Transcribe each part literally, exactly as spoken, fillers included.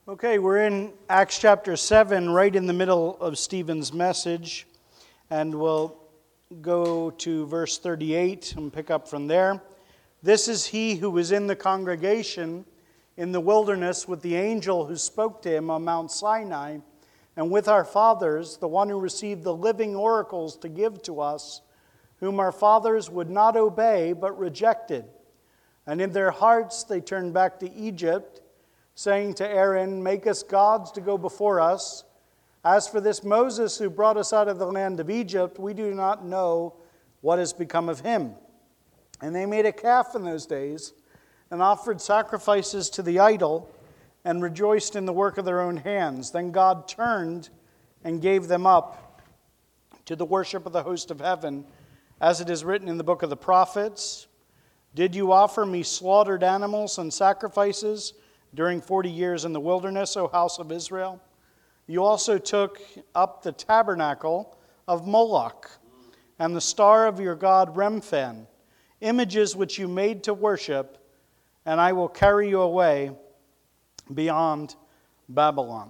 Okay, we're in Acts chapter seven, right in the middle of Stephen's message, and we'll go to verse thirty-eight and pick up from there. This is he who was in the congregation in the wilderness with the angel who spoke to him on Mount Sinai, and with our fathers, the one who received the living oracles to give to us, whom our fathers would not obey but rejected. And in their hearts they turned back to Egypt, saying to Aaron, "Make us gods to go before us. As for this Moses who brought us out of the land of Egypt, we do not know what has become of him." And they made a calf in those days and offered sacrifices to the idol and rejoiced in the work of their own hands. Then God turned and gave them up to the worship of the host of heaven, as it is written in the book of the prophets, "Did you offer me slaughtered animals and sacrifices during forty years in the wilderness, O house of Israel? You also took up the tabernacle of Moloch and the star of your god Remphan, images which you made to worship, and I will carry you away beyond Babylon."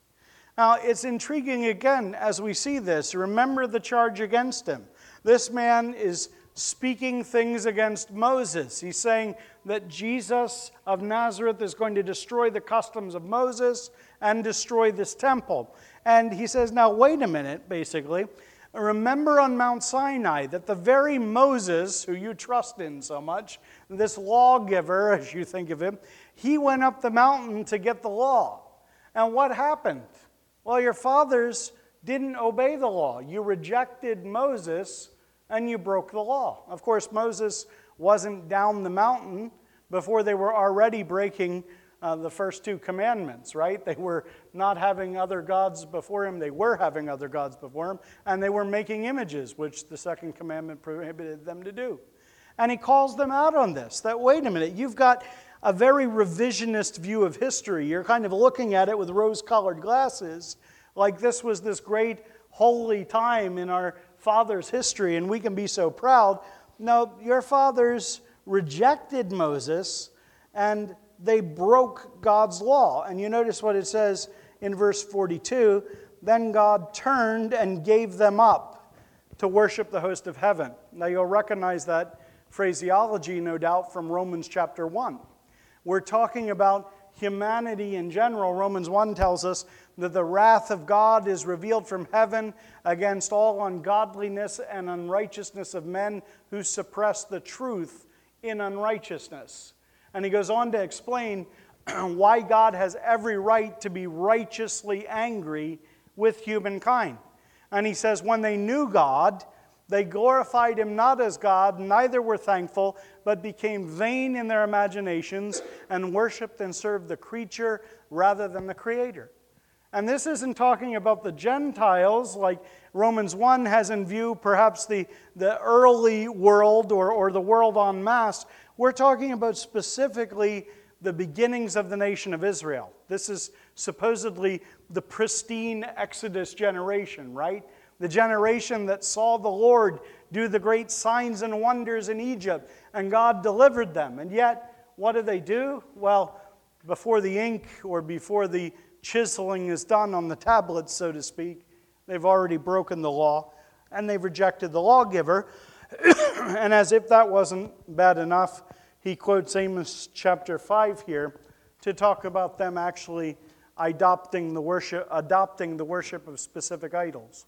Now, it's intriguing again as we see this. Remember the charge against him. This man is speaking things against Moses. He's saying that Jesus of Nazareth is going to destroy the customs of Moses and destroy this temple. And he says, now wait a minute, basically. Remember on Mount Sinai that the very Moses, who you trust in so much, this lawgiver, as you think of him, he went up the mountain to get the law. And what happened? Well, your fathers didn't obey the law. You rejected Moses and you broke the law. Of course, Moses wasn't down the mountain before they were already breaking uh, the first two commandments, right? They were not having other gods before him. They were having other gods before him, and they were making images, which the second commandment prohibited them to do. And he calls them out on this, that wait a minute, you've got a very revisionist view of history. You're kind of looking at it with rose-colored glasses, like this was this great holy time in our father's history, and we can be so proud. No, your fathers rejected Moses, and they broke God's law. And you notice what it says in verse forty-two, "Then God turned and gave them up to worship the host of heaven." Now you'll recognize that phraseology, no doubt, from Romans chapter one. We're talking about humanity in general. Romans one tells us that the wrath of God is revealed from heaven against all ungodliness and unrighteousness of men who suppress the truth in unrighteousness. And he goes on to explain why God has every right to be righteously angry with humankind. And he says, when they knew God, they glorified him not as God, neither were thankful, but became vain in their imaginations and worshipped and served the creature rather than the Creator. And this isn't talking about the Gentiles, like Romans one has in view perhaps the, the early world or, or the world en masse. We're talking about specifically the beginnings of the nation of Israel. This is supposedly the pristine Exodus generation, right? The generation that saw the Lord do the great signs and wonders in Egypt, and God delivered them. And yet, what do they do? Well, before the ink or before the chiseling is done on the tablets, so to speak, they've already broken the law, and they've rejected the lawgiver. And as if that wasn't bad enough, he quotes Amos chapter five here to talk about them actually adopting the worship, adopting the worship of specific idols.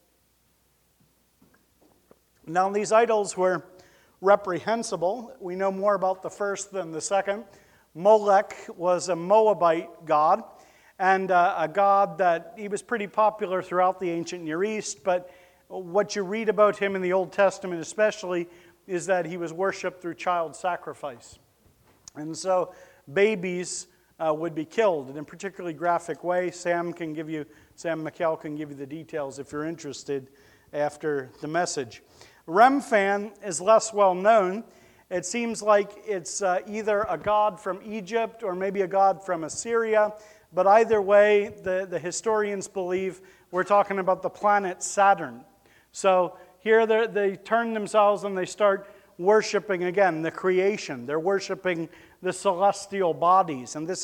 Now, these idols were reprehensible. We know more about the first than the second. Molech was a Moabite god, and uh, a god that he was pretty popular throughout the ancient Near East, but what you read about him in the Old Testament especially is that he was worshipped through child sacrifice. And so babies uh, would be killed in a particularly graphic way. Sam can give you, Sam McKell can give you the details if you're interested after the message. Remphan is less well known. It seems like it's uh, either a god from Egypt or maybe a god from Assyria. But either way, the, the historians believe we're talking about the planet Saturn. So here they turn themselves and they start worshiping again the creation. They're worshiping the celestial bodies. And this is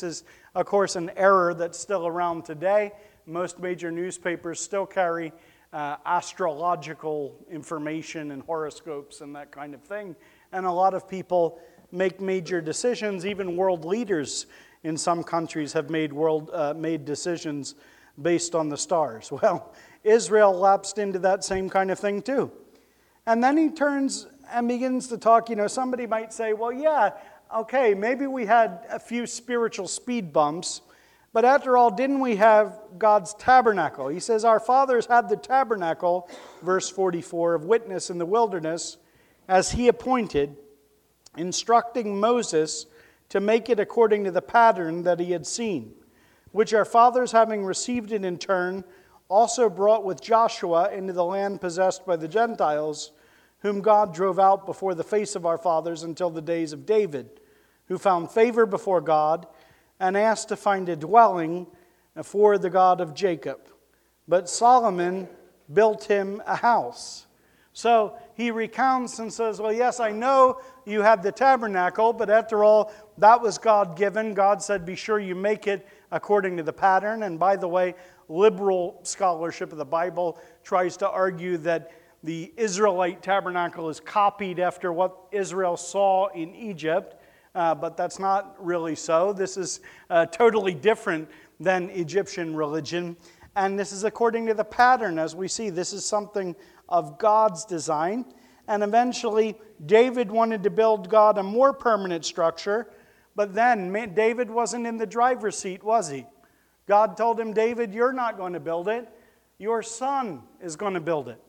of course, an error that's still around today. Most major newspapers still carry uh, astrological information and horoscopes and that kind of thing. And a lot of people make major decisions. Even world leaders in some countries have made world uh, made decisions based on the stars. Well, Israel lapsed into that same kind of thing too. And then he turns and begins to talk. You know, somebody might say, well, yeah, okay, maybe we had a few spiritual speed bumps, but after all, didn't we have God's tabernacle? He says, our fathers had the tabernacle, verse forty-four, of witness in the wilderness, as he appointed, instructing Moses to make it according to the pattern that he had seen, which our fathers, having received it in turn, also brought with Joshua into the land possessed by the Gentiles, whom God drove out before the face of our fathers until the days of David, who found favor before God and asked to find a dwelling for the God of Jacob. But Solomon built him a house. So he recounts and says, well, yes, I know you had the tabernacle, but after all, that was God-given. God said, be sure you make it according to the pattern. And by the way, liberal scholarship of the Bible tries to argue that the Israelite tabernacle is copied after what Israel saw in Egypt, uh, but that's not really so. This is uh, totally different than Egyptian religion, and this is according to the pattern. As we see, this is something of God's design, and eventually David wanted to build God a more permanent structure, but then David wasn't in the driver's seat, was he? God told him, David, you're not going to build it. Your son is going to build it.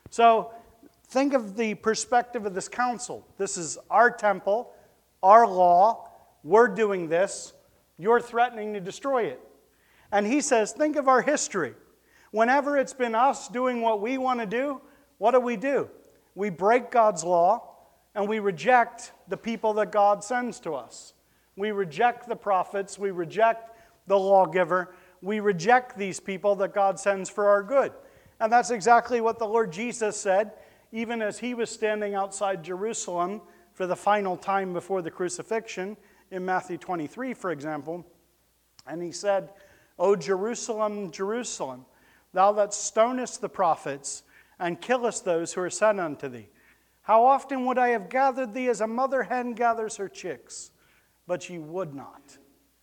So think of the perspective of this council. This is our temple, our law. We're doing this. You're threatening to destroy it. And he says, think of our history. Whenever it's been us doing what we want to do, what do we do? We break God's law and we reject the people that God sends to us. We reject the prophets. We reject the lawgiver. We reject these people that God sends for our good. And that's exactly what the Lord Jesus said, even as he was standing outside Jerusalem for the final time before the crucifixion, in Matthew twenty-three, for example. And he said, O Jerusalem, Jerusalem, thou that stonest the prophets and killest those who are sent unto thee. How often would I have gathered thee as a mother hen gathers her chicks, but ye would not.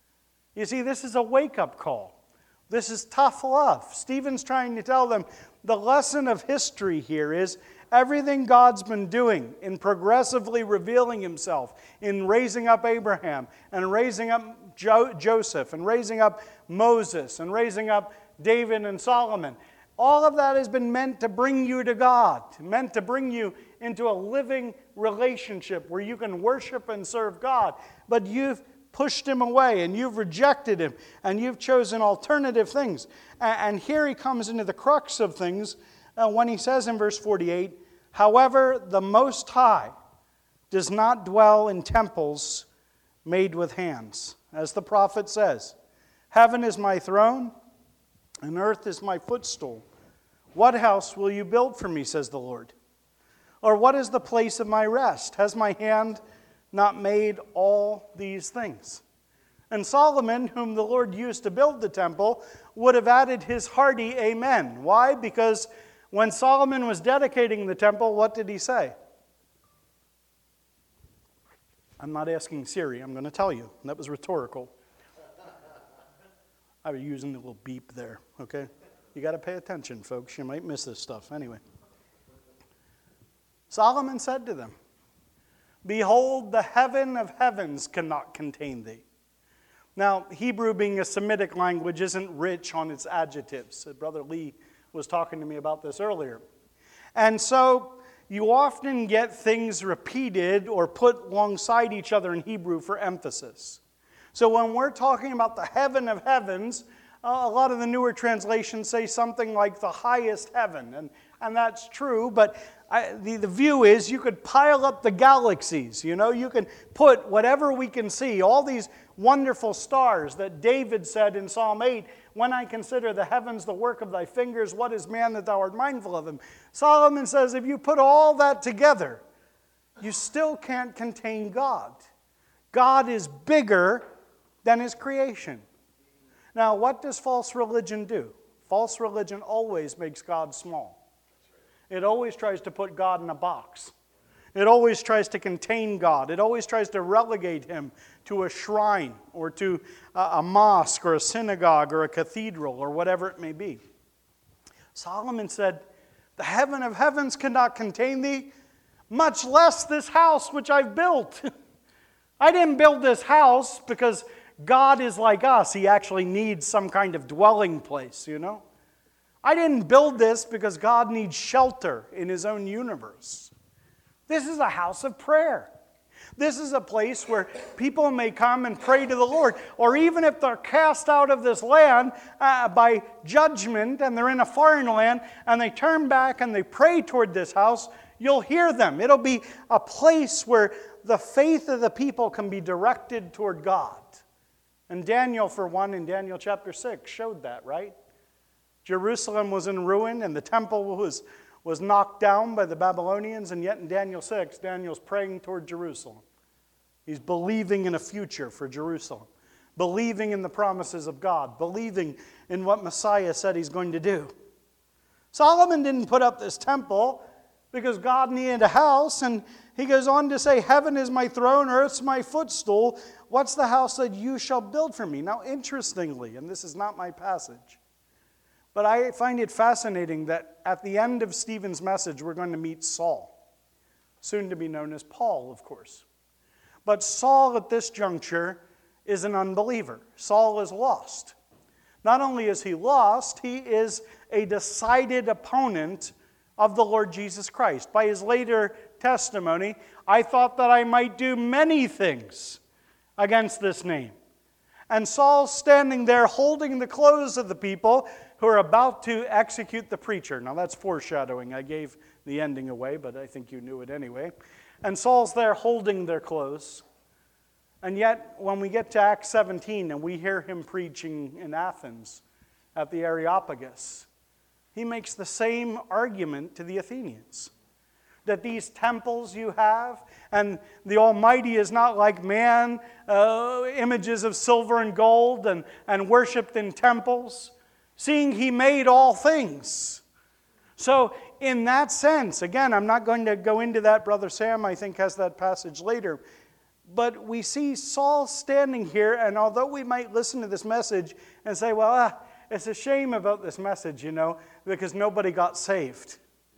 You see, this is a wake-up call. This is tough love. Stephen's trying to tell them the lesson of history here is everything God's been doing in progressively revealing himself, in raising up Abraham and raising up jo- Joseph and raising up Moses and raising up David and Solomon. All of that has been meant to bring you to God, meant to bring you into a living relationship where you can worship and serve God. But you've pushed him away and you've rejected him and you've chosen alternative things. And here he comes into the crux of things uh, when he says in verse forty-eight, however, the Most High does not dwell in temples made with hands. As the prophet says, heaven is my throne and earth is my footstool. What house will you build for me, says the Lord? Or what is the place of my rest? Has my hand not made all these things? And Solomon, whom the Lord used to build the temple, would have added his hearty amen. Why? Because when Solomon was dedicating the temple, what did he say? I'm not asking Siri, I'm going to tell you. That was rhetorical. I was using the little beep there, okay? You got to pay attention, folks. You might miss this stuff. Anyway. Solomon said to them, behold, the heaven of heavens cannot contain thee. Now, Hebrew being a Semitic language isn't rich on its adjectives. Brother Lee was talking to me about this earlier. And so you often get things repeated or put alongside each other in Hebrew for emphasis. So when we're talking about the heaven of heavens, uh, a lot of the newer translations say something like the highest heaven. And, and that's true, but I, the, the view is you could pile up the galaxies. You know, you can put whatever we can see, all these wonderful stars that David said in Psalm eight, when I consider the heavens the work of thy fingers, what is man that thou art mindful of him? Solomon says if you put all that together, you still can't contain God. God is bigger than his creation. Now, what does false religion do? False religion always makes God small. It always tries to put God in a box. It always tries to contain God. It always tries to relegate him to a shrine or to a, a mosque or a synagogue or a cathedral or whatever it may be. Solomon said, "The heaven of heavens cannot contain thee, much less this house which I've built." I didn't build this house because God is like us. He actually needs some kind of dwelling place, you know. I didn't build this because God needs shelter in his own universe. This is a house of prayer. This is a place where people may come and pray to the Lord. Or even if they're cast out of this land uh, by judgment and they're in a foreign land and they turn back and they pray toward this house, you'll hear them. It'll be a place where the faith of the people can be directed toward God. And Daniel, for one, in Daniel chapter six, showed that, right? Jerusalem was in ruin and the temple was, was knocked down by the Babylonians, and yet in Daniel six, Daniel's praying toward Jerusalem. He's believing in a future for Jerusalem, believing in the promises of God, believing in what Messiah said he's going to do. Solomon didn't put up this temple because God needed a house, and he goes on to say, "Heaven is my throne, earth's my footstool. What's the house that you shall build for me?" Now, interestingly, and this is not my passage, but I find it fascinating that at the end of Stephen's message, we're going to meet Saul, soon to be known as Paul, of course. But Saul at this juncture is an unbeliever. Saul is lost. Not only is he lost, he is a decided opponent of the Lord Jesus Christ. By his later testimony, "I thought that I might do many things against this name." And Saul's standing there holding the clothes of the people who are about to execute the preacher. Now that's foreshadowing. I gave the ending away, but I think you knew it anyway. And Saul's there holding their clothes. And yet, when we get to Acts seventeen and we hear him preaching in Athens at the Areopagus, he makes the same argument to the Athenians. That these temples you have, and the Almighty is not like man, uh, images of silver and gold and, and worshipped in temples, seeing he made all things. So in that sense, again, I'm not going to go into that. Brother Sam, I think, has that passage later. But we see Saul standing here, and although we might listen to this message and say, well, ah, it's a shame about this message, you know, because nobody got saved.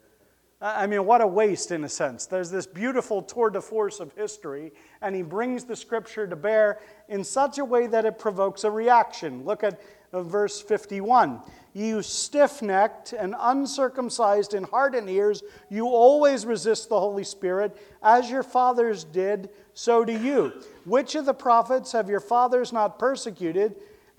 I mean, what a waste in a sense. There's this beautiful tour de force of history, and he brings the Scripture to bear in such a way that it provokes a reaction. Look at verse fifty-one. "You stiff-necked and uncircumcised in heart and ears, you always resist the Holy Spirit. As your fathers did, so do you. Which of the prophets have your fathers not persecuted?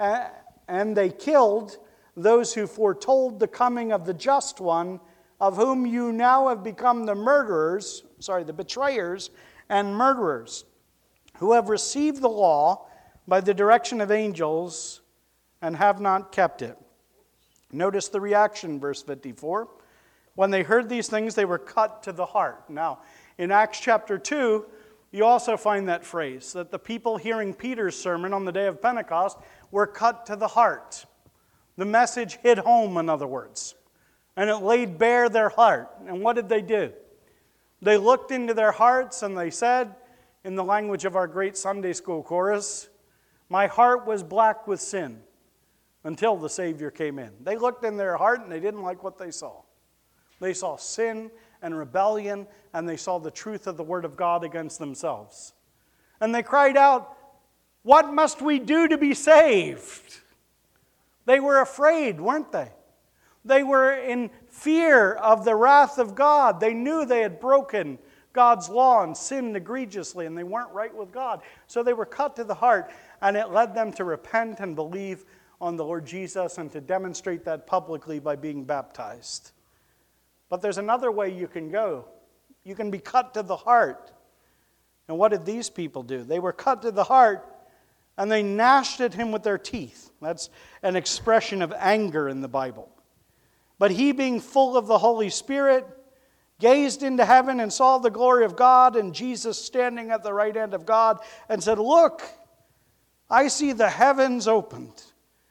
And they killed those who foretold the coming of the Just One, of whom you now have become the murderers, sorry, the betrayers and murderers, who have received the law by the direction of angels and have not kept it." Notice the reaction, verse fifty-four. "When they heard these things, they were cut to the heart." Now, in Acts chapter two, you also find that phrase, that the people hearing Peter's sermon on the day of Pentecost were cut to the heart. The message hit home, in other words. And it laid bare their heart. And what did they do? They looked into their hearts and they said, in the language of our great Sunday school chorus, "My heart was black with sin until the Savior came in." They looked in their heart and they didn't like what they saw. They saw sin and rebellion, and they saw the truth of the Word of God against themselves. And they cried out, "What must we do to be saved?" They were afraid, weren't they? They were in fear of the wrath of God. They knew they had broken God's law and sinned egregiously, and they weren't right with God. So they were cut to the heart, and it led them to repent and believe on the Lord Jesus and to demonstrate that publicly by being baptized. But there's another way you can go. You can be cut to the heart. And what did these people do? They were cut to the heart, and they gnashed at him with their teeth. That's an expression of anger in the Bible. "But he, being full of the Holy Spirit, gazed into heaven and saw the glory of God and Jesus standing at the right hand of God, and said, 'Look, I see the heavens opened,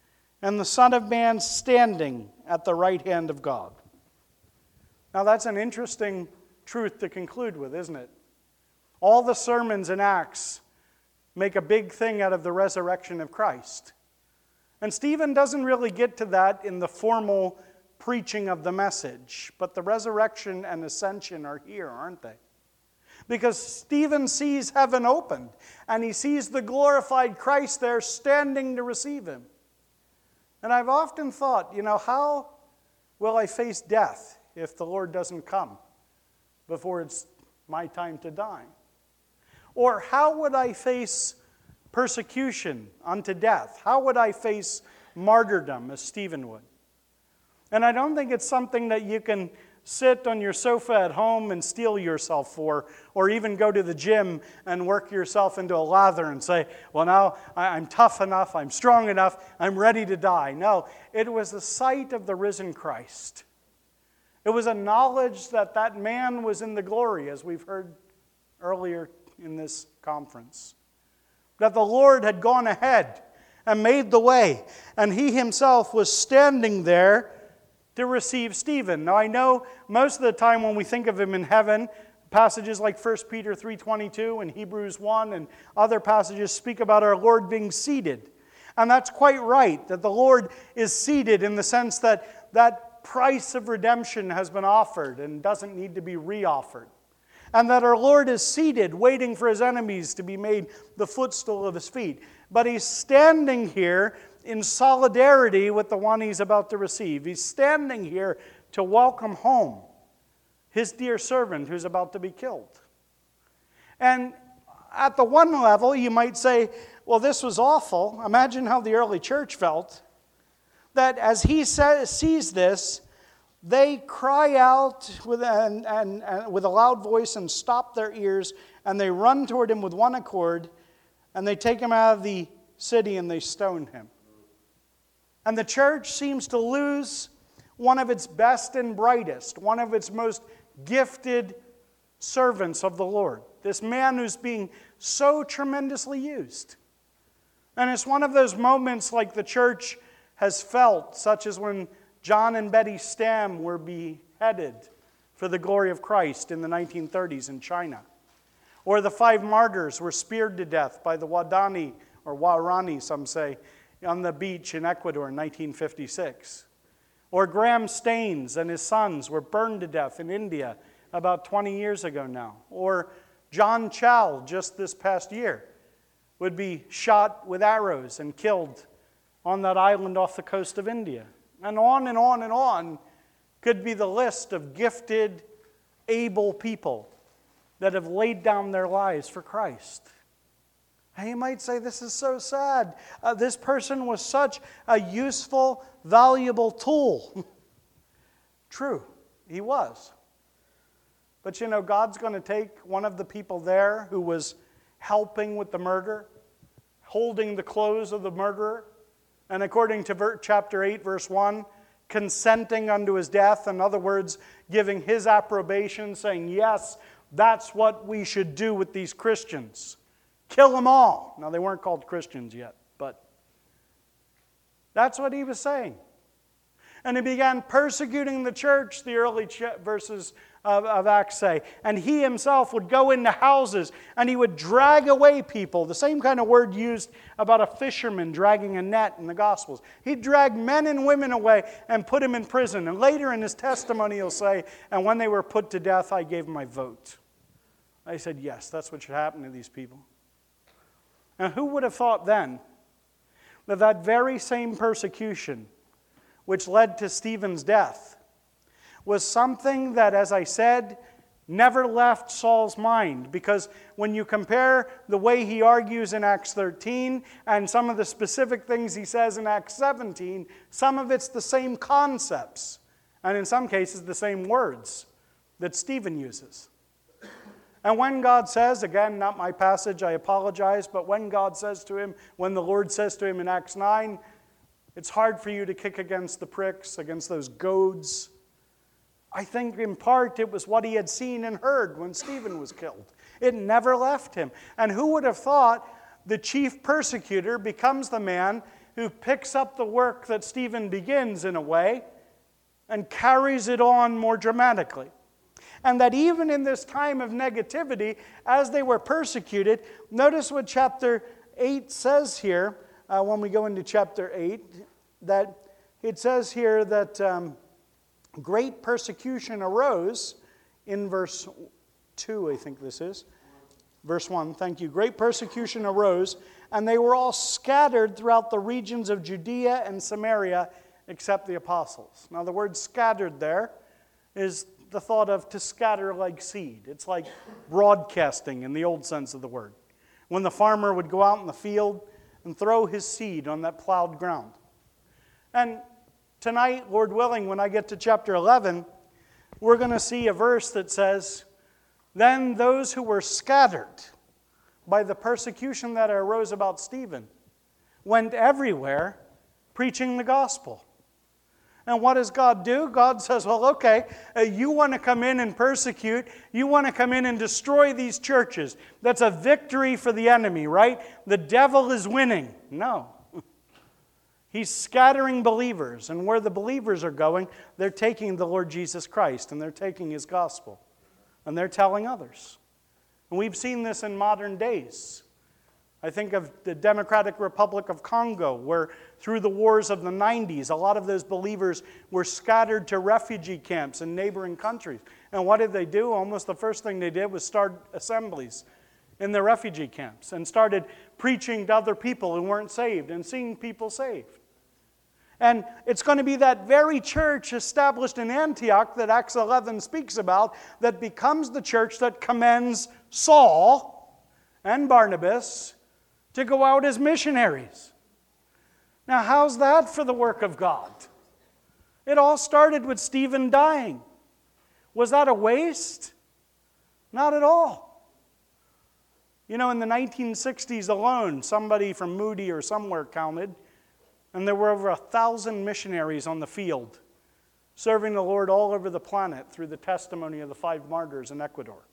and the Son of Man standing at the right hand of God. Now that's an interesting truth to conclude with, isn't it? All the sermons in Acts make a big thing out of the resurrection of Christ. And Stephen doesn't really get to that in the formal preaching of the message, but the resurrection and ascension are here, aren't they? Because Stephen sees heaven opened, and he sees the glorified Christ there standing to receive him. And I've often thought, you know, how will I face death if the Lord doesn't come before it's my time to die? Or how would I face persecution unto death? How would I face martyrdom as Stephen would? And I don't think it's something that you can sit on your sofa at home and steel yourself for, or even go to the gym and work yourself into a lather and say, well, now I'm tough enough, I'm strong enough, I'm ready to die. No, it was the sight of the risen Christ. It was a knowledge that that man was in the glory, as we've heard earlier in this conference. That the Lord had gone ahead and made the way, and he himself was standing there to receive Stephen. Now I know most of the time when we think of him in heaven, passages like First Peter three twenty-two and Hebrews one and other passages speak about our Lord being seated. And that's quite right, that the Lord is seated in the sense that that price of redemption has been offered and doesn't need to be reoffered. And that our Lord is seated, waiting for his enemies to be made the footstool of his feet. But he's standing here in solidarity with the one he's about to receive. He's standing here to welcome home his dear servant who's about to be killed. And at the one level, you might say, well, this was awful. Imagine how the early church felt. That as he says, sees this, they cry out with, and, and, and with a loud voice and stop their ears, and they run toward him with one accord, and they take him out of the city and they stone him. And the church seems to lose one of its best and brightest, one of its most gifted servants of the Lord. This man who's being so tremendously used. And it's one of those moments like the church has felt, such as when John and Betty Stam were beheaded for the glory of Christ in the nineteen thirties in China. Or the five martyrs were speared to death by the Wadani, or Waorani, some say, on the beach in Ecuador in nineteen fifty-six. Or Graham Staines and his sons were burned to death in India about twenty years ago now. Or John Chal, just this past year, would be shot with arrows and killed on that island off the coast of India. And on and on and on could be the list of gifted, able people that have laid down their lives for Christ. And you might say, this is so sad. Uh, this person was such a useful, valuable tool. True, he was. But you know, God's going to take one of the people there who was helping with the murder, holding the clothes of the murderer, and according to chapter eight, verse one, consenting unto his death. In other words, giving his approbation, saying, yes, that's what we should do with these Christians. Kill them all. Now, they weren't called Christians yet, but that's what he was saying. And he began persecuting the church, the early ch- verses of, of Acts say. And he himself would go into houses and he would drag away people. The same kind of word used about a fisherman dragging a net in the Gospels. He'd drag men and women away and put them in prison. And later in his testimony he'll say, and when they were put to death, I gave my vote. I said, yes, that's what should happen to these people. And who would have thought then that that very same persecution which led to Stephen's death was something that, as I said, never left Saul's mind. Because when you compare the way he argues in Acts thirteen and some of the specific things he says in Acts seventeen, some of it's the same concepts, and in some cases the same words that Stephen uses. And when God says, again, not my passage, I apologize, but when God says to him, when the Lord says to him in Acts nine, it's hard for you to kick against the pricks, against those goads. I think in part it was what he had seen and heard when Stephen was killed. It never left him. And who would have thought the chief persecutor becomes the man who picks up the work that Stephen begins in a way and carries it on more dramatically. And that even in this time of negativity, as they were persecuted, notice what chapter eight says here, uh, when we go into chapter eight, that it says here that um, great persecution arose in verse two, I think this is. Verse one, thank you. Great persecution arose, and they were all scattered throughout the regions of Judea and Samaria, except the apostles. Now, the word scattered there is the thought of to scatter like seed. It's like broadcasting in the old sense of the word. When the farmer would go out in the field and throw his seed on that plowed ground. And tonight, Lord willing, when I get to chapter eleven, we're going to see a verse that says, then those who were scattered by the persecution that arose about Stephen went everywhere preaching the gospel. And what does God do? God says, well, okay, uh, you want to come in and persecute. You want to come in and destroy these churches. That's a victory for the enemy, right? The devil is winning. No. He's scattering believers. And where the believers are going, they're taking the Lord Jesus Christ and they're taking His gospel. And they're telling others. And we've seen this in modern days. I think of the Democratic Republic of Congo, where through the wars of the nineties, a lot of those believers were scattered to refugee camps in neighboring countries. And what did they do? Almost the first thing they did was start assemblies in the refugee camps and started preaching to other people who weren't saved and seeing people saved. And it's going to be that very church established in Antioch that Acts eleven speaks about that becomes the church that commends Saul and Barnabas to go out as missionaries. Now, how's that for the work of God? It all started with Stephen dying. Was that a waste? Not at all. You know, in the nineteen sixties alone, somebody from Moody or somewhere counted, and there were over a thousand missionaries on the field, serving the Lord all over the planet through the testimony of the five martyrs in Ecuador.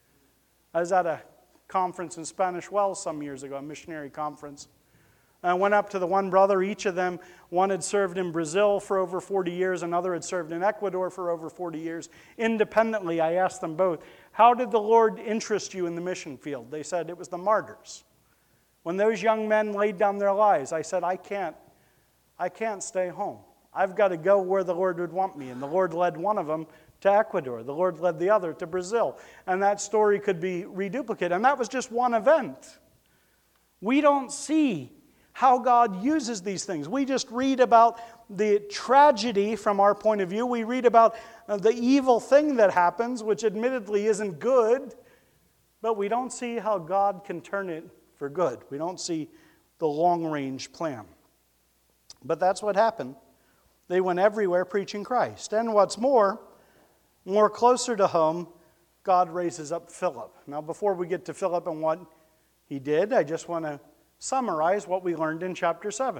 I was at a conference in Spanish Wells some years ago, a missionary conference. I went up to the one brother, each of them, one had served in Brazil for over forty years, another had served in Ecuador for over forty years. Independently, I asked them both, how did the Lord interest you in the mission field? They said it was the martyrs. When those young men laid down their lives, I said, I can't, I can't stay home. I've got to go where the Lord would want me. And the Lord led one of them to Ecuador. The Lord led the other to Brazil. And that story could be reduplicated. And that was just one event. We don't see how God uses these things. We just read about the tragedy from our point of view. We read about the evil thing that happens, which admittedly isn't good. But we don't see how God can turn it for good. We don't see the long-range plan. But that's what happened. They went everywhere preaching Christ. And what's more, more closer to home, God raises up Philip. Now, before we get to Philip and what he did, I just want to summarize what we learned in chapter seven.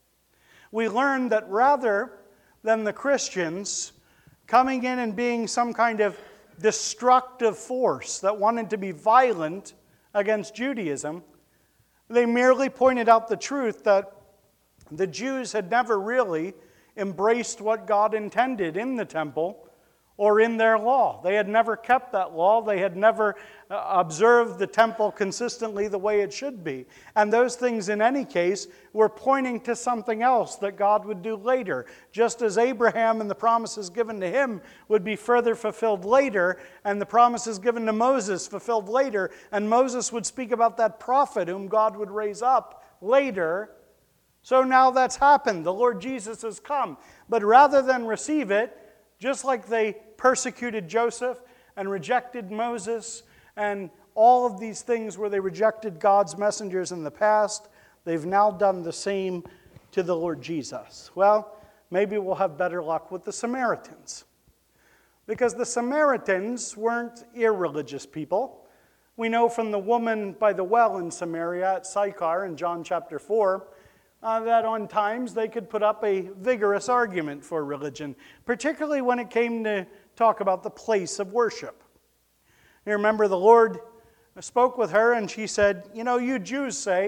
We learned that rather than the Christians coming in and being some kind of destructive force that wanted to be violent against Judaism, they merely pointed out the truth that the Jews had never really embraced what God intended in the temple or in their law. They had never kept that law. They had never observed the temple consistently the way it should be. And those things, in any case, were pointing to something else that God would do later. Just as Abraham and the promises given to him would be further fulfilled later, and the promises given to Moses fulfilled later, and Moses would speak about that prophet whom God would raise up later. So now that's happened. The Lord Jesus has come. But rather than receive it, just like they persecuted Joseph and rejected Moses and all of these things where they rejected God's messengers in the past, they've now done the same to the Lord Jesus. Well, maybe we'll have better luck with the Samaritans. Because the Samaritans weren't irreligious people. We know from the woman by the well in Samaria at Sychar in John chapter four, Uh, that on times they could put up a vigorous argument for religion, particularly when it came to talk about the place of worship. You remember the Lord spoke with her and she said, you know, you Jews say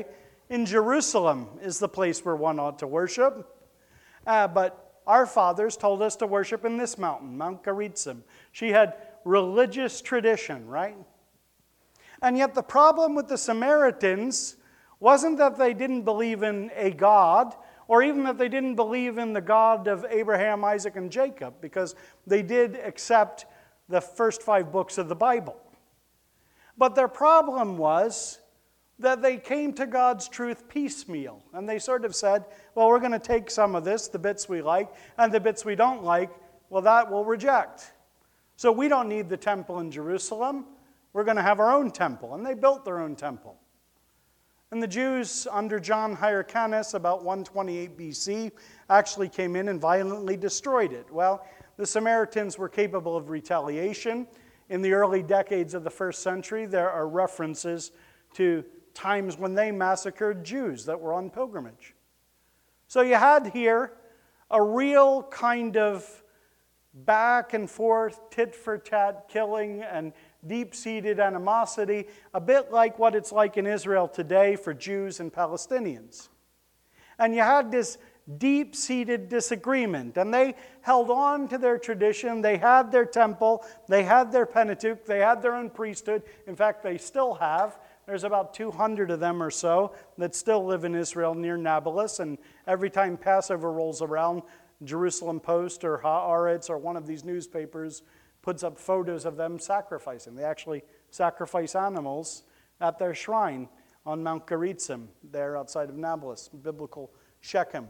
in Jerusalem is the place where one ought to worship. Uh, but our fathers told us to worship in this mountain, Mount Gerizim. She had religious tradition, right? And yet the problem with the Samaritans wasn't that they didn't believe in a God, or even that they didn't believe in the God of Abraham, Isaac, and Jacob, because they did accept the first five books of the Bible. But their problem was that they came to God's truth piecemeal. And they sort of said, well, we're going to take some of this, the bits we like, and the bits we don't like, well, that we'll reject. So we don't need the temple in Jerusalem. We're going to have our own temple. And they built their own temple. And the Jews under John Hyrcanus, about one twenty-eight B C, actually came in and violently destroyed it. Well, the Samaritans were capable of retaliation. In the early decades of the first century, there are references to times when they massacred Jews that were on pilgrimage. So you had here a real kind of back and forth, tit-for-tat killing and deep-seated animosity, a bit like what it's like in Israel today for Jews and Palestinians. And you had this deep-seated disagreement, and they held on to their tradition. They had their temple, they had their Pentateuch, they had their own priesthood. In fact, they still have. There's about two hundred of them or so that still live in Israel near Nablus, and every time Passover rolls around, Jerusalem Post or Haaretz or one of these newspapers puts up photos of them sacrificing. They actually sacrifice animals at their shrine on Mount Gerizim, there outside of Nablus, biblical Shechem.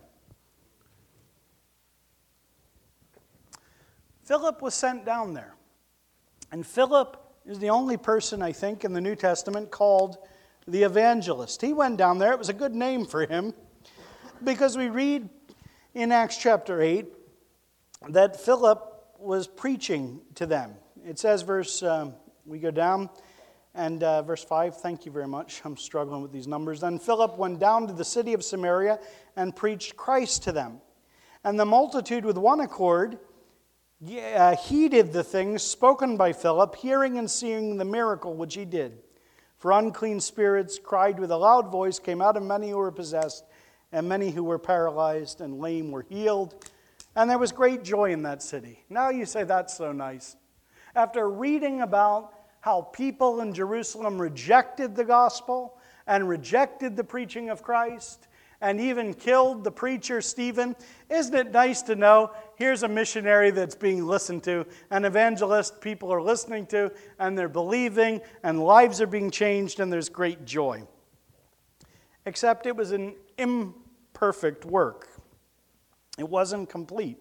Philip was sent down there. And Philip is the only person, I think, in the New Testament called the evangelist. He went down there. It was a good name for him because we read in Acts chapter eight that Philip was preaching to them. It says, verse, um, we go down, and uh, verse five, thank you very much. I'm struggling with these numbers. Then Philip went down to the city of Samaria and preached Christ to them. And the multitude with one accord uh, heeded the things spoken by Philip, hearing and seeing the miracle which he did. For unclean spirits cried with a loud voice, came out of many who were possessed, and many who were paralyzed and lame were healed. And there was great joy in that city. Now you say, that's so nice. After reading about how people in Jerusalem rejected the gospel and rejected the preaching of Christ and even killed the preacher Stephen, isn't it nice to know here's a missionary that's being listened to, an evangelist people are listening to, and they're believing, and lives are being changed, and there's great joy. Except it was an imperfect work. It wasn't complete.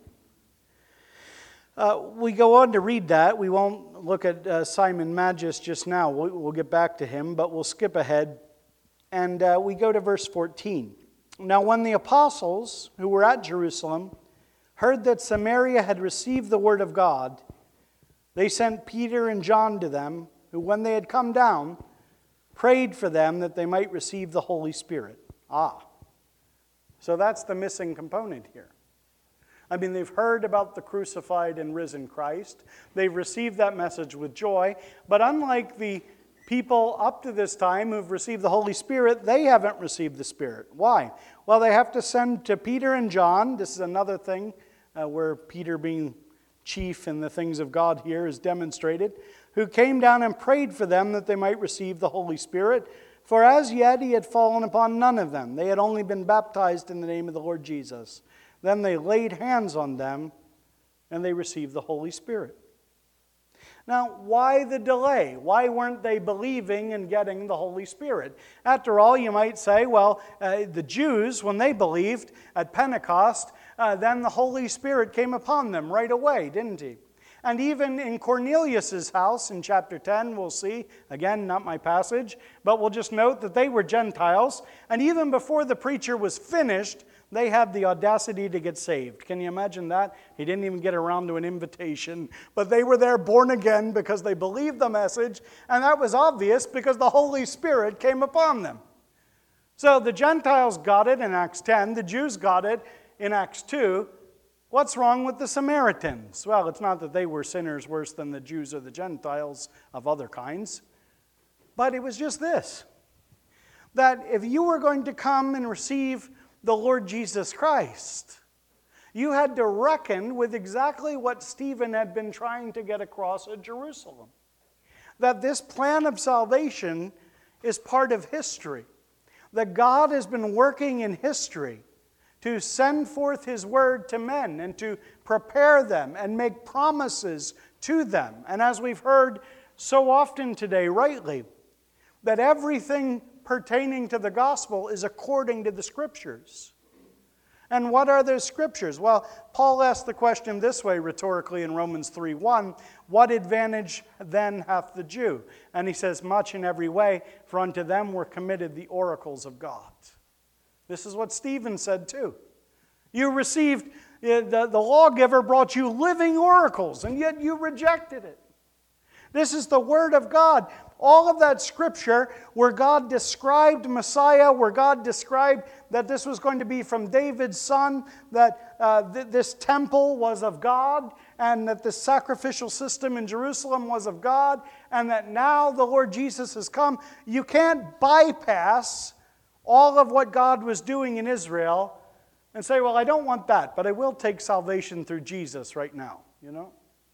Uh, we go on to read that. We won't look at uh, Simon Magus just now. We'll, we'll get back to him, but we'll skip ahead. And uh, we go to verse fourteen. Now when the apostles who were at Jerusalem heard that Samaria had received the word of God, they sent Peter and John to them, who when they had come down, prayed for them that they might receive the Holy Spirit. Ah, so that's the missing component here. I mean, they've heard about the crucified and risen Christ. They've received that message with joy. But unlike the people up to this time who've received the Holy Spirit, they haven't received the Spirit. Why? Well, they have to send to Peter and John. This is another thing uh, where Peter, being chief in the things of God here, is demonstrated, who came down and prayed for them that they might receive the Holy Spirit. For as yet he had fallen upon none of them. They had only been baptized in the name of the Lord Jesus. Then they laid hands on them, and they received the Holy Spirit. Now, why the delay? Why weren't they believing and getting the Holy Spirit? After all, you might say, well, uh, the Jews, when they believed at Pentecost, uh, then the Holy Spirit came upon them right away, didn't he? And even in Cornelius' house in chapter ten, we'll see, again, not my passage, but we'll just note that they were Gentiles. And even before the preacher was finished, they had the audacity to get saved. Can you imagine that? He didn't even get around to an invitation. But they were there born again because they believed the message. And that was obvious because the Holy Spirit came upon them. So the Gentiles got it in Acts ten. The Jews got it in Acts two. What's wrong with the Samaritans? Well, it's not that they were sinners worse than the Jews or the Gentiles of other kinds. But it was just this. that if you were going to come and receive the Lord Jesus Christ, you had to reckon with exactly what Stephen had been trying to get across at Jerusalem. That this plan of salvation is part of history. That God has been working in history to send forth His word to men and to prepare them and make promises to them. And as we've heard so often today, rightly, that everything pertaining to the gospel is according to the Scriptures. And what are those Scriptures? Well, Paul asked the question this way rhetorically in Romans three one, what advantage then hath the Jew? And he says, much in every way, for unto them were committed the oracles of God. This is what Stephen said too. You received, the, the lawgiver brought you living oracles, and yet you rejected it. This is the Word of God. All of that Scripture where God described Messiah, where God described that this was going to be from David's son, that uh, th- this temple was of God, and that the sacrificial system in Jerusalem was of God, and that now the Lord Jesus has come. You can't bypass all of what God was doing in Israel and say, well, I don't want that, but I will take salvation through Jesus right now, you know?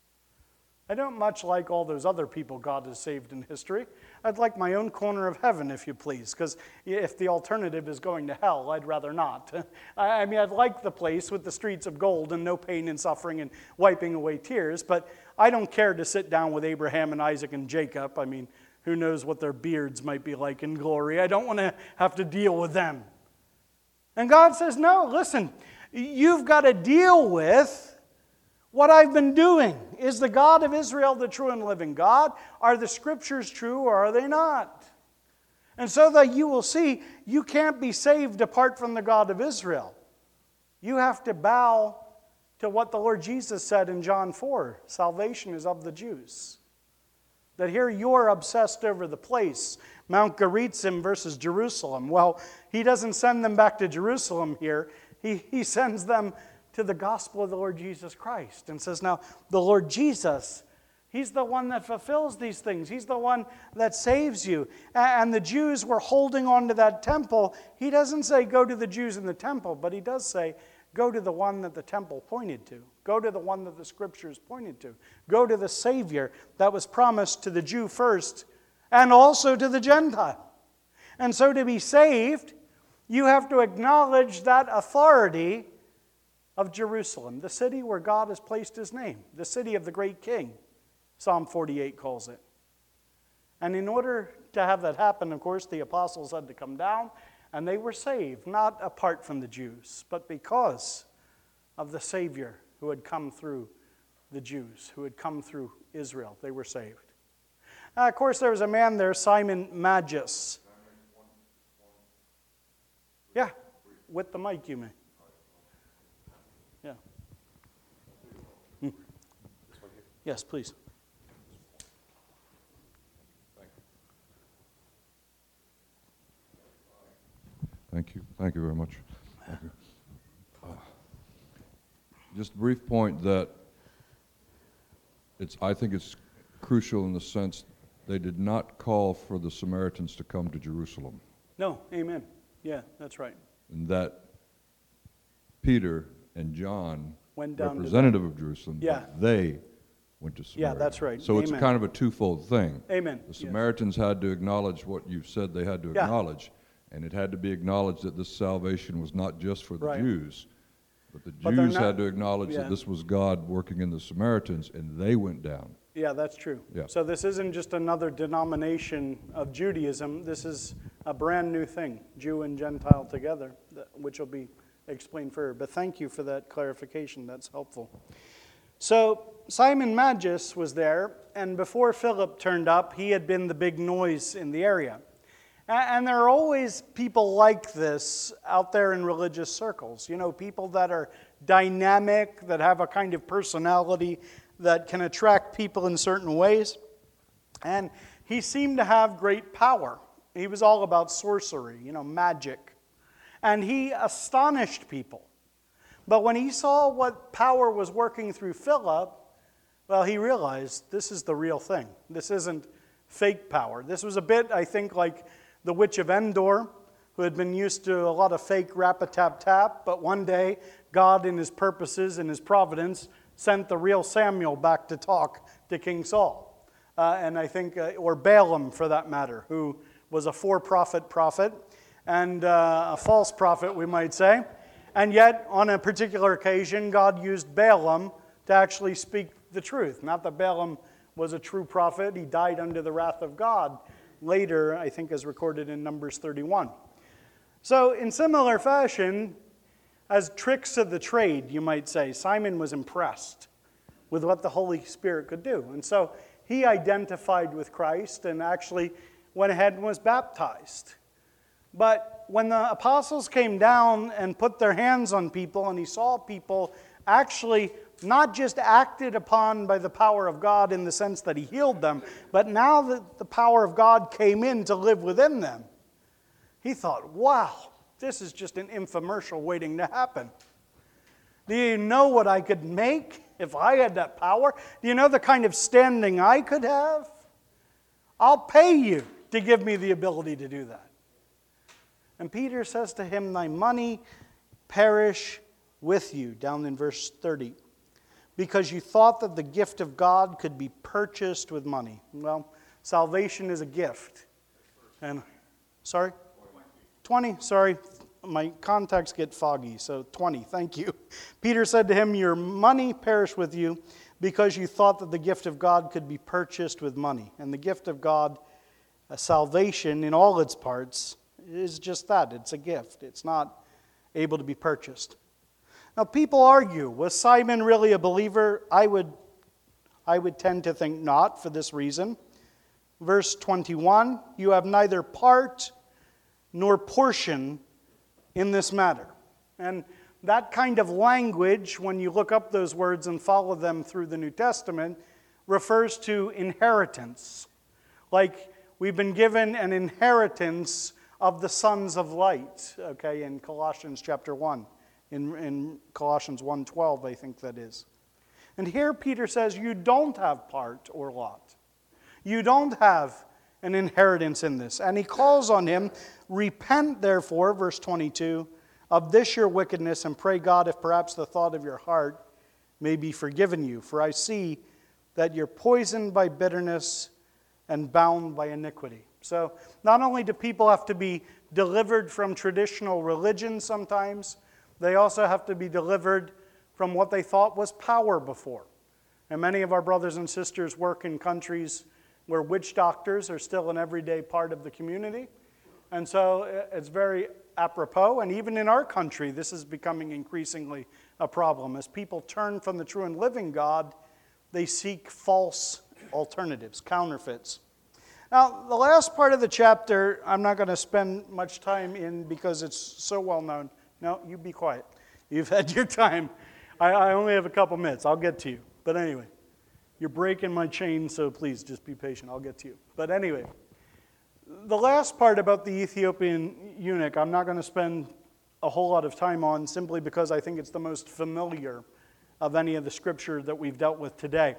I don't much like all those other people God has saved in history. I'd like my own corner of heaven, if you please, because if the alternative is going to hell, I'd rather not. I mean, I'd like the place with the streets of gold and no pain and suffering and wiping away tears, but I don't care to sit down with Abraham and Isaac and Jacob. I mean, who knows what their beards might be like in glory. I don't want to have to deal with them. And God says, no, listen, you've got to deal with what I've been doing. Is the God of Israel the true and living God? Are the Scriptures true or are they not? And so that you will see, you can't be saved apart from the God of Israel. You have to bow to what the Lord Jesus said in John four. Salvation is of the Jews. That here you're obsessed over the place, Mount Gerizim versus Jerusalem. Well, He doesn't send them back to Jerusalem here. He, he sends them to the gospel of the Lord Jesus Christ and says, now, the Lord Jesus, He's the one that fulfills these things. He's the one that saves you. And the Jews were holding on to that temple. He doesn't say go to the Jews in the temple, but He does say go to the one that the temple pointed to. Go to the one that the Scriptures pointed to. Go to the Savior that was promised to the Jew first and also to the Gentile. And so to be saved, you have to acknowledge that authority of Jerusalem, the city where God has placed His name, the city of the great King, Psalm forty-eight calls it. And in order to have that happen, of course, the apostles had to come down, and they were saved, not apart from the Jews, but because of the Savior who had come through the Jews, who had come through Israel. They were saved. Now, of course, there was a man there, Simon Magus. Yeah, with the mic, you may. Yeah. Hmm. Yes, please. Thank you. Thank you very much. Thank you. Uh, just a brief point that it's. I think it's crucial in the sense they did not call for the Samaritans to come to Jerusalem. No, amen. Yeah, that's right. And that Peter and John, went down representative of Jerusalem, yeah. but they went to Samaria. Yeah, that's right. So Amen. it's kind of a twofold thing. Amen. The Samaritans yes. had to acknowledge what you said they had to yeah. acknowledge, and it had to be acknowledged that this salvation was not just for the right. Jews, but the but Jews not, had to acknowledge yeah. that this was God working in the Samaritans, and they went down. Yeah, that's true. Yeah. So this isn't just another denomination of Judaism. This is a brand new thing, Jew and Gentile together, which will be explained further. But thank you for that clarification. That's helpful. So Simon Magus was there, and before Philip turned up, he had been the big noise in the area. And there are always people like this out there in religious circles. You know, people that are dynamic, that have a kind of personality that can attract people in certain ways. And he seemed to have great power. He was all about sorcery, you know, magic. And he astonished people. But when he saw what power was working through Philip, well, he realized this is the real thing. This isn't fake power. This was a bit, I think, like the witch of Endor, who had been used to a lot of fake rap-a-tap-tap, but one day God, in his purposes and his providence, sent the real Samuel back to talk to King Saul. Uh, and I think, uh, or Balaam for that matter, who was a for-profit prophet and uh, a false prophet, we might say. And yet, on a particular occasion, God used Balaam to actually speak the truth. Not that Balaam was a true prophet. He died under the wrath of God later, I think, as recorded in Numbers thirty-one. So, in similar fashion, as tricks of the trade, you might say, Simon was impressed with what the Holy Spirit could do. And so he identified with Christ and actually went ahead and was baptized. But when the apostles came down and put their hands on people, and he saw people actually not just acted upon by the power of God in the sense that he healed them, but now that the power of God came in to live within them, he thought, wow, this is just an infomercial waiting to happen. Do you know what I could make if I had that power? Do you know the kind of standing I could have? I'll pay you to give me the ability to do that. And Peter says to him, thy money perish with you, down in verse thirty, because you thought that the gift of God could be purchased with money. Well, salvation is a gift. And, sorry? twenty, sorry. My contacts get foggy, so twenty, thank you. Peter said to him, your money perish with you because you thought that the gift of God could be purchased with money. And the gift of God, uh, salvation in all its parts, is just that. It's a gift. It's not able to be purchased. Now, people argue, was Simon really a believer? I would, I would tend to think not, for this reason. Verse twenty-one, you have neither part nor portion in this matter. And that kind of language, when you look up those words and follow them through the New Testament, refers to inheritance. Like we've been given an inheritance of the sons of light, okay, in Colossians chapter one. In, in Colossians one twelve, I think that is. And here Peter says, you don't have part or lot. You don't have an inheritance in this. And he calls on him, repent therefore, verse twenty-two, of this your wickedness, and pray God if perhaps the thought of your heart may be forgiven you. For I see that you're poisoned by bitterness and bound by iniquity. So not only do people have to be delivered from traditional religion sometimes, they also have to be delivered from what they thought was power before. And many of our brothers and sisters work in countries where witch doctors are still an everyday part of the community. And so it's very apropos. And even in our country, this is becoming increasingly a problem. As people turn from the true and living God, they seek false alternatives, counterfeits. Now, the last part of the chapter, I'm not going to spend much time in because it's so well known. No, you be quiet. You've had your time. I, I only have a couple minutes. I'll get to you. But anyway, you're breaking my chain, so please just be patient. I'll get to you. But anyway, the last part about the Ethiopian eunuch, I'm not going to spend a whole lot of time on simply because I think it's the most familiar of any of the scripture that we've dealt with today.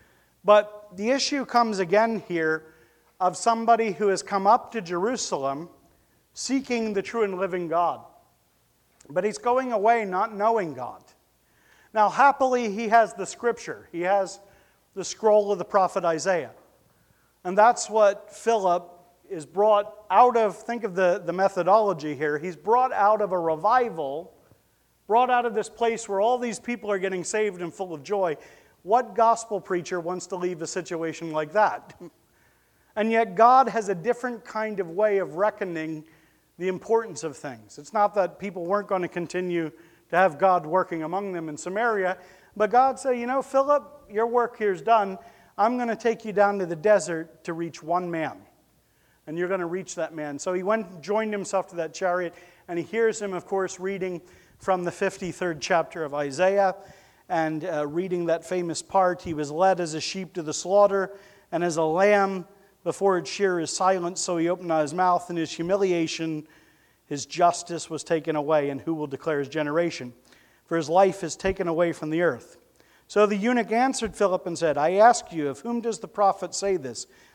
But the issue comes again here of somebody who has come up to Jerusalem seeking the true and living God. But he's going away not knowing God. Now, happily, he has the scripture. He has the scroll of the prophet Isaiah. And that's what Philip is brought out of. Think of the, the methodology here. He's brought out of a revival, brought out of this place where all these people are getting saved and full of joy. What gospel preacher wants to leave a situation like that? And yet God has a different kind of way of reckoning the importance of things. It's not that people weren't going to continue to have God working among them in Samaria, but God said, you know, Philip, your work here is done. I'm going to take you down to the desert to reach one man. And you're going to reach that man. So he went and joined himself to that chariot, and he hears him, of course, reading from the fifty-third chapter of Isaiah, and uh, reading that famous part, he was led as a sheep to the slaughter, and as a lamb before its shearer is silent, so he opened not his mouth. In his humiliation, his justice was taken away, and who will declare his generation? For his life is taken away from the earth. So the eunuch answered Philip and said, I ask you, of whom does the prophet say this?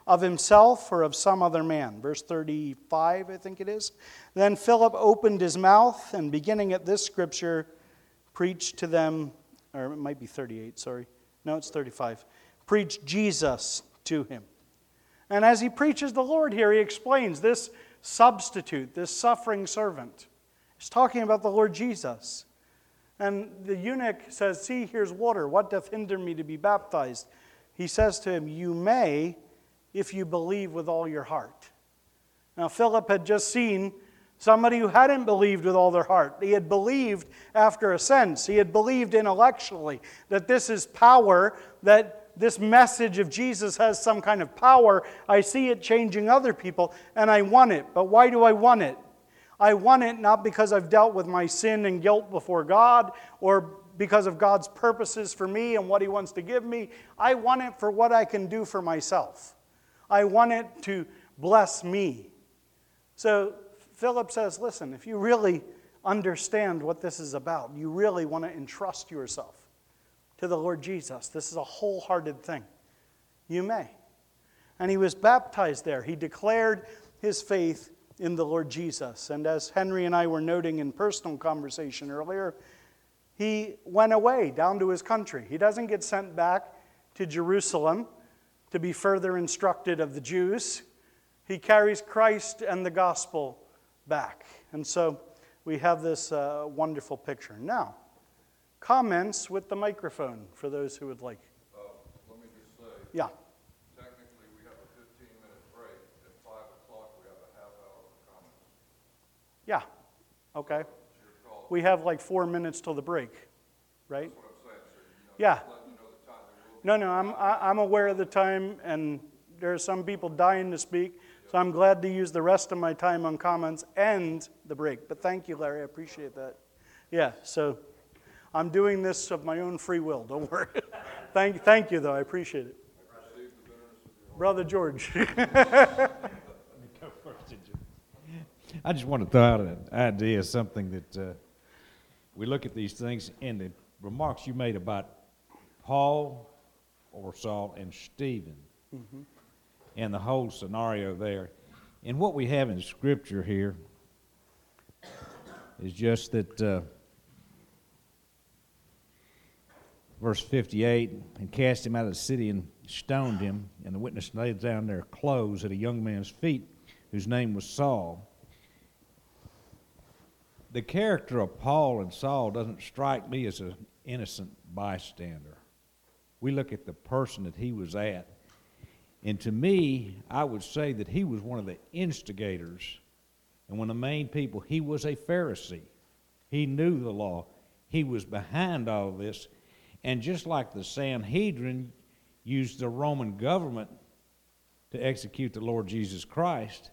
of himself or of some other man? Verse thirty-five, I think it is. Then Philip opened his mouth, and beginning at this scripture, preached to them, or it might be thirty-eight, sorry. No, it's thirty-five. Preached Jesus to him. And as he preaches the Lord here, he explains this substitute, this suffering servant. He's talking about the Lord Jesus. And the eunuch says, see, here's water. What doth hinder me to be baptized? He says to him, you may, if you believe with all your heart. Now, Philip had just seen somebody who hadn't believed with all their heart. He had believed after a sense. He had believed intellectually that this is power, that this message of Jesus has some kind of power. I see it changing other people, and I want it. But why do I want it? I want it not because I've dealt with my sin and guilt before God, or because of God's purposes for me and what He wants to give me. I want it for what I can do for myself. I want it to bless me. So Philip says, listen, if you really understand what this is about, you really want to entrust yourself to the Lord Jesus. This is a wholehearted thing. You may. And he was baptized there. He declared his faith in the Lord Jesus. And as Henry and I were noting in personal conversation earlier, he went away down to his country. He doesn't get sent back to Jerusalem to be further instructed of the Jews. He carries Christ and the gospel back. And so we have this uh, wonderful picture. Now, comments with the microphone for those who would like. Uh, let me just say, Yeah. technically we have a fifteen-minute break. At five o'clock we have a half hour for comments. Yeah. Okay. It's your call. We have like four minutes till the break, right? That's what I'm saying, sir. You know, Yeah. just letting you know the time there will be. No, no, I'm, I- I'm aware of the time, and there are some people dying to speak, so I'm glad to use the rest of my time on comments and the break. But thank you, Larry, I appreciate that. Yeah, so I'm doing this of my own free will, don't worry. thank, thank you, though, I appreciate it. Brother George. I just want to throw out an idea, something that uh, we look at these things, and the remarks you made about Paul or Saul and Stephen, mm-hmm. and the whole scenario there. And what we have in Scripture here is just that uh, verse fifty-eight, and cast him out of the city and stoned him, and the witness laid down their clothes at a young man's feet, whose name was Saul. The character of Paul and Saul doesn't strike me as an innocent bystander. We look at the person that he was at, and to me, I would say that he was one of the instigators and one of the main people. He was a Pharisee. He knew the law. He was behind all of this. And just like the Sanhedrin used the Roman government to execute the Lord Jesus Christ,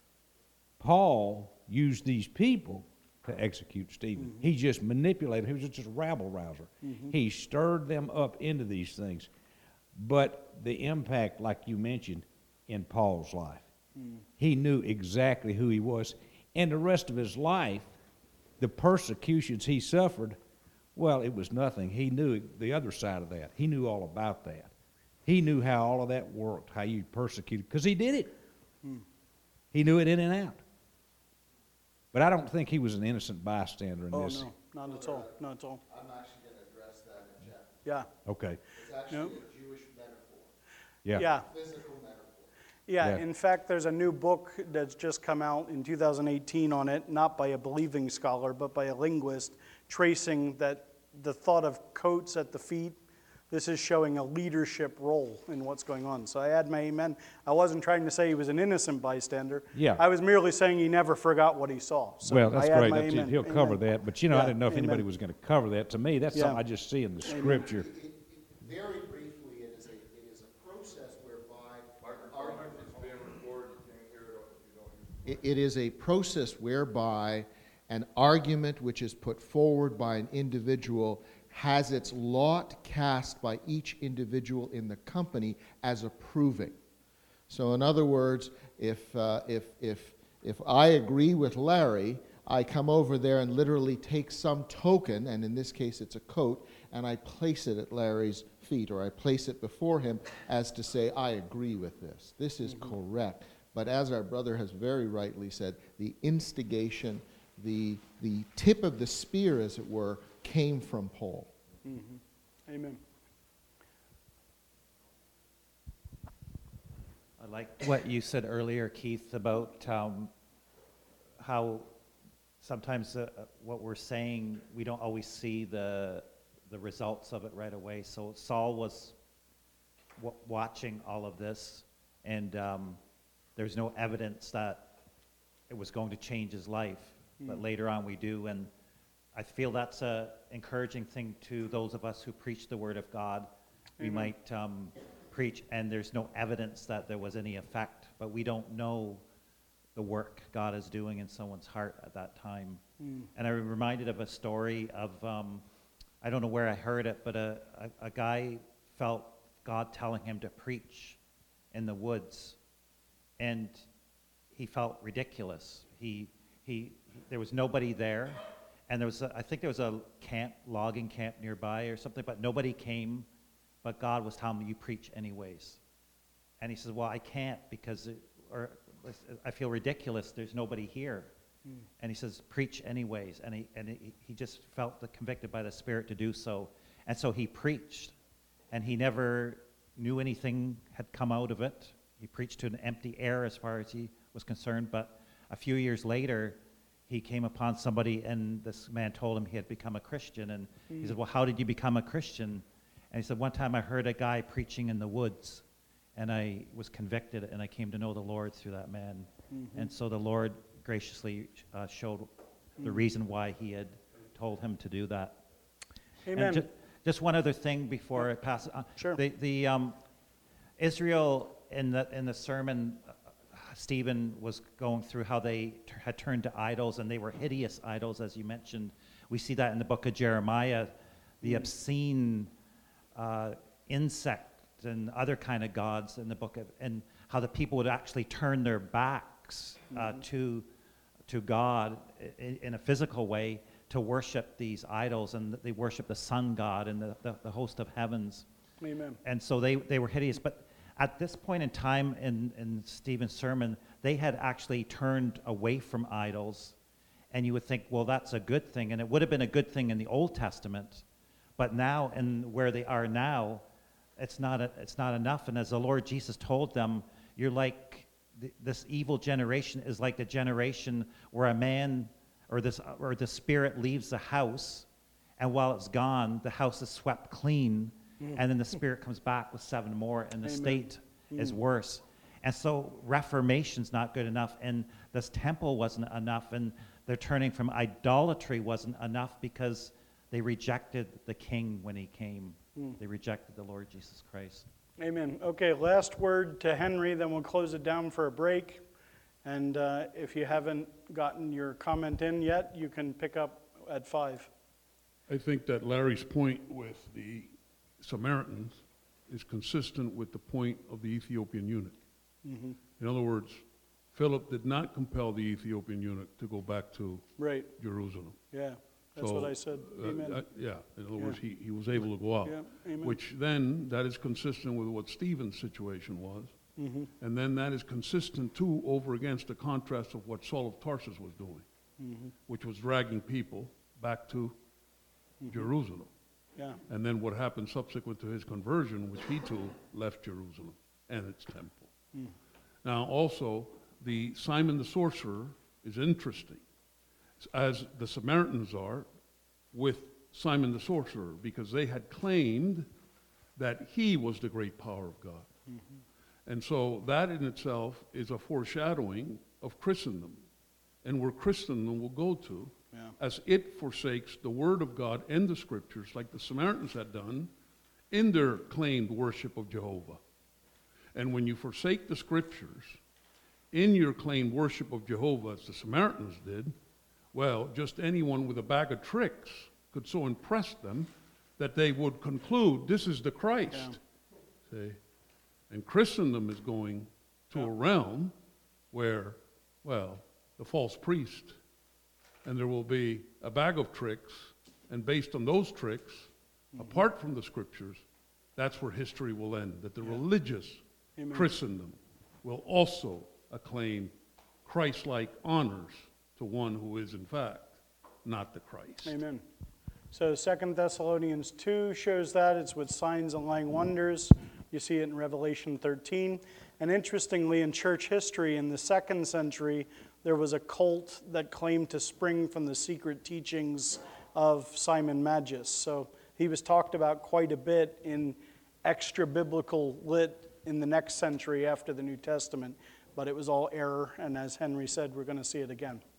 Paul used these people to execute Stephen. Mm-hmm. He just manipulated. He was just a rabble-rouser. Mm-hmm. He stirred them up into these things. But the impact, like you mentioned, in Paul's life, mm. he knew exactly who he was. And the rest of his life, the persecutions he suffered, well, it was nothing. He knew the other side of that. He knew all about that. He knew how all of that worked, how you persecuted, because he did it. Mm. He knew it in and out. But I don't think he was an innocent bystander in oh, this. Oh, no, not at all, not at all. I'm actually going to address that in chapter. Yeah. Okay. It's actually No. a Jewish metaphor. Yeah. Yeah. Physical metaphor. Yeah, Yeah. in fact, there's a new book that's just come out in two thousand eighteen on it, not by a believing scholar, but by a linguist, tracing that the thought of coats at the feet. This is showing a leadership role in what's going on. So I add my amen. I wasn't trying to say he was an innocent bystander. Yeah. I was merely saying he never forgot what he saw. So Well, that's I add great. my That's, amen. he'll cover Amen. that. But, you know, I Yeah, didn't know if amen. anybody was going to cover that. To me, that's Yeah. something I just see in the Scripture. It, it, very briefly, it is a it is a process whereby argument. It's being recorded. You can't hear it if you don't use It, it is a process whereby an argument which is put forward by an individual has its lot cast by each individual in the company as approving. So in other words, if, uh, if, if, if I agree with Larry, I come over there and literally take some token, and in this case it's a coat, and I place it at Larry's feet, or I place it before him as to say, I agree with this. This is mm-hmm. correct. But as our brother has very rightly said, the instigation, the, the tip of the spear, as it were, came from Paul. Mm-hmm. Amen. I like what you said earlier, Keith, about um, how sometimes uh, what we're saying, we don't always see the the results of it right away. So Saul was w- watching all of this, and um, there's no evidence that it was going to change his life. Mm. But later on we do, and I feel that's a encouraging thing to those of us who preach the Word of God. We mm-hmm. might um, preach, and there's no evidence that there was any effect, but we don't know the work God is doing in someone's heart at that time. Mm. And I'm reminded of a story of, um, I don't know where I heard it, but a, a, a guy felt God telling him to preach in the woods, and he felt ridiculous. He, he, there was nobody there, and there was, a, I think there was a camp, logging camp nearby or something, but nobody came. But God was telling me, you preach anyways. And he says, well, I can't because, it, or I feel ridiculous. There's nobody here. Mm. And he says, preach anyways. And he and he, he just felt the, convicted by the Spirit to do so. And so he preached. And he never knew anything had come out of it. He preached to an empty air as far as he was concerned. But a few years later, he came upon somebody, and this man told him he had become a Christian. And mm. he said, well, how did you become a Christian? And he said, one time I heard a guy preaching in the woods, and I was convicted, and I came to know the Lord through that man. Mm-hmm. And so the Lord graciously uh, showed mm-hmm. the reason why he had told him to do that. Amen. And ju- just one other thing before I pass it on. Sure. The, the um, Israel, in the, in the sermon, uh, Stephen was going through how they t- had turned to idols, and they were hideous idols, as you mentioned. We see that in the book of Jeremiah, the mm. obscene Uh, insect and other kind of gods in the book of, and how the people would actually turn their backs uh, mm-hmm. to to God in, in a physical way to worship these idols, and they worship the sun god and the, the, the host of heavens. Amen. And so they, they were hideous. But at this point in time in, in Stephen's sermon, they had actually turned away from idols, and you would think, well, that's a good thing, and it would have been a good thing in the Old Testament. But now, and where they are now, it's not a, it's not enough. And as the Lord Jesus told them, you're like th- this evil generation is like the generation where a man or this or the spirit leaves the house, and while it's gone, the house is swept clean, mm. and then the spirit comes back with seven more, and the Amen. State mm. is worse. And so reformation's not good enough, and this temple wasn't enough, and their turning from idolatry wasn't enough because they rejected the King when he came. Mm. They rejected the Lord Jesus Christ. Amen. Okay, last word to Henry, then we'll close it down for a break. And uh, if you haven't gotten your comment in yet, you can pick up at five. I think that Larry's point with the Samaritans is consistent with the point of the Ethiopian eunuch. Mm-hmm. In other words, Philip did not compel the Ethiopian eunuch to go back to right. Jerusalem. Yeah. That's so, what I said. Amen. Uh, uh, yeah, in other yeah. words, he, he was able to go out. Yeah. Amen. Which then, that is consistent with what Stephen's situation was. Mm-hmm. And then that is consistent, too, over against the contrast of what Saul of Tarsus was doing, mm-hmm. which was dragging people back to mm-hmm. Jerusalem. Yeah. And then what happened subsequent to his conversion, which he, too, left Jerusalem and its temple. Mm. Now, also, the Simon the sorcerer is interesting, as the Samaritans are with Simon the sorcerer, because they had claimed that he was the great power of God. Mm-hmm. And so that in itself is a foreshadowing of Christendom, and where Christendom will go to, yeah. as it forsakes the Word of God and the Scriptures, like the Samaritans had done in their claimed worship of Jehovah. And when you forsake the Scriptures in your claimed worship of Jehovah, as the Samaritans did, well, just anyone with a bag of tricks could so impress them that they would conclude this is the Christ. Yeah. See? And Christendom is going to yeah. a realm where, well, the false priest, and there will be a bag of tricks, and based on those tricks, Apart from the scriptures, that's where history will end, that the religious Amen. Christendom will also acclaim Christ-like honors to one who is, in fact, not the Christ. Amen. So Second Thessalonians two shows that. It's with signs and lying wonders. You see it in Revelation thirteen. And interestingly, in church history, in the second century, there was a cult that claimed to spring from the secret teachings of Simon Magus. So he was talked about quite a bit in extra-biblical lit in the next century after the New Testament. But it was all error, and as Henry said, we're going to see it again.